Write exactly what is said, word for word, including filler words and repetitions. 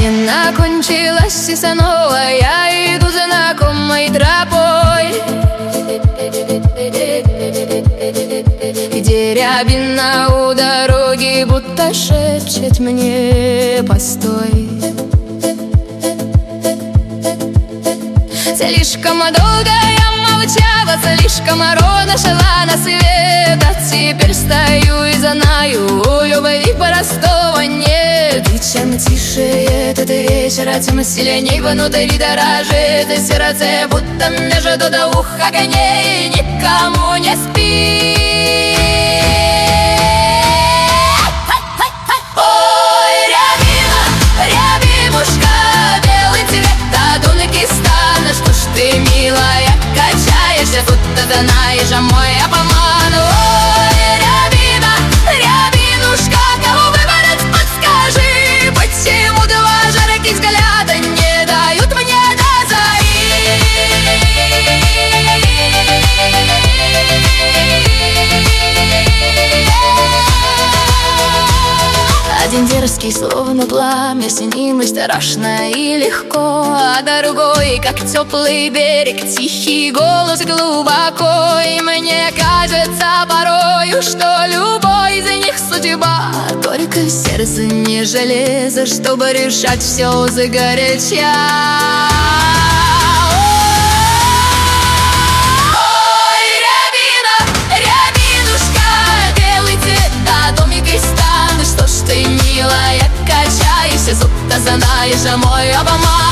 Осень кончилась, и снова я иду знакомой тропой. И дерябина у дороги будто шепчет мне: постой. Слишком долго я молчала, слишком рано шла на свет, а теперь стою и знаю, у любви простого нет. И чем тише этот вечер, тем сильней внутри дрожит и сердце, будто между двух огней никому не спит. Ой, рябина, рябинушка, белый цвет от Узбекистана, что ж ты, милая, качаешься, будто знаешь мой обман. Ой, рябина, рябинушка, кого выбрать, подскажи, почему два жарких взгляда не дают мне до зари? Один дерзкий, словно пламя, с ним и страшно, и легко, а другой, как теплый берег, тихий голос глубоко. И мне кажется порою, что любой из них судьба, только сердце не железо, чтобы решать все загоряча. Что ж ты, милая, качаешься, будто знаешь мой обман.